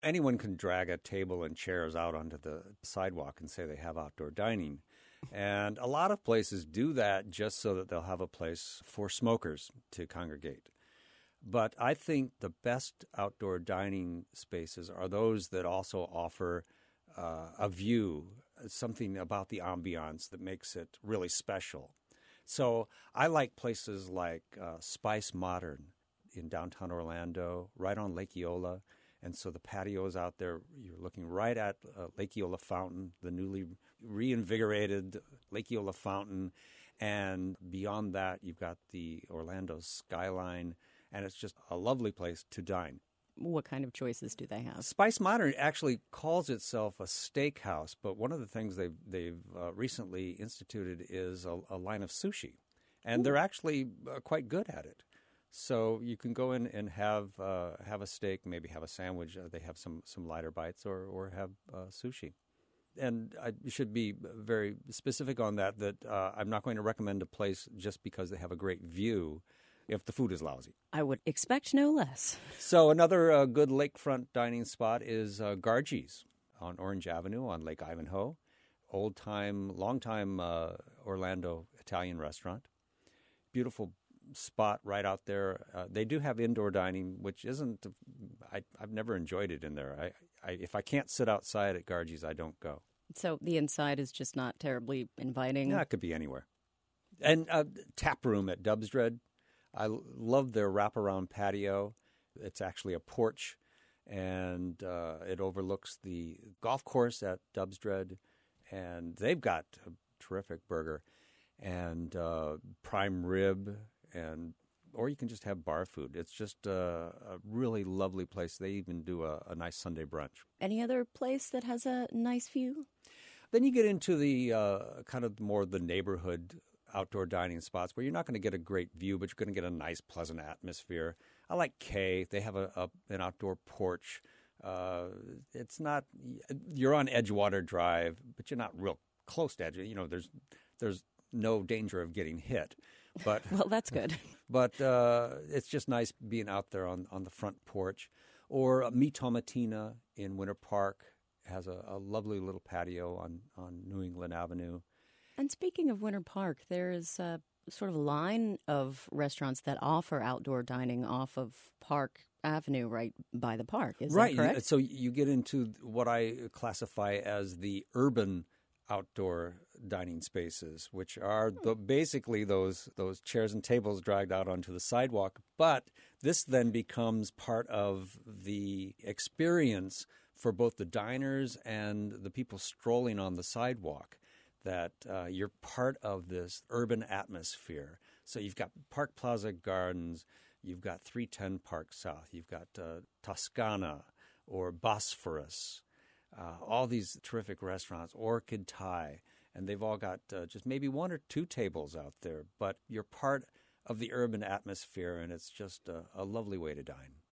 Anyone can drag a table and chairs out onto the sidewalk and say they have outdoor dining. And a lot of places do that just so that they'll have a place for smokers to congregate. But I think the best outdoor dining spaces are those that also offer a view, something about the ambiance that makes it really special. So I like places like Spice Modern in downtown Orlando, right on Lake Eola. And so the patio is out there. You're looking right at Lake Eola Fountain, the newly reinvigorated Lake Eola Fountain. And beyond that, you've got the Orlando skyline. And it's just a lovely place to dine. What kind of choices do they have? Spice Modern actually calls itself a steakhouse, but one of the things they've recently instituted is a line of sushi. And they're actually quite good at it. So you can go in and have a steak, maybe have a sandwich. They have some lighter bites, or have sushi. And I should be very specific on that I'm not going to recommend a place just because they have a great view if the food is lousy. I would expect no less. So another good lakefront dining spot is Gargie's on Orange Avenue on Lake Ivanhoe. Old-time, long-time Orlando Italian restaurant. Beautiful spot right out there. They do have indoor dining, which isn't. I've never enjoyed it in there. If I can't sit outside at Gargie's, I don't go. So the inside is just not terribly inviting. Yeah, it could be anywhere. And tap room at Dubsdread. I love their wraparound patio. It's actually a porch, and it overlooks the golf course at Dubsdread, and they've got a terrific burger and prime rib. Or you can just have bar food. It's just a really lovely place. They even do a nice Sunday brunch. Any other place that has a nice view? Then you get into the kind of more the neighborhood outdoor dining spots where you're not going to get a great view, but you're going to get a nice, pleasant atmosphere. I like Kay. They have an outdoor porch. It's not – you're on Edgewater Drive, but you're not real close to Edge. You know, there's no danger of getting hit. But well, that's good. But it's just nice being out there on the front porch. Or Mi Tomatina in Winter Park has a lovely little patio on New England Avenue. And speaking of Winter Park, there is sort of a line of restaurants that offer outdoor dining off of Park Avenue right by the park. Is that correct? So you get into what I classify as the urban outdoor dining spaces, which are basically those chairs and tables dragged out onto the sidewalk. But this then becomes part of the experience for both the diners and the people strolling on the sidewalk, that you're part of this urban atmosphere. So you've got Park Plaza Gardens, you've got 310 Park South, you've got Toscana or Bosphorus, all these terrific restaurants, Orchid Thai, and they've all got just maybe one or two tables out there, but you're part of the urban atmosphere, and it's just a lovely way to dine.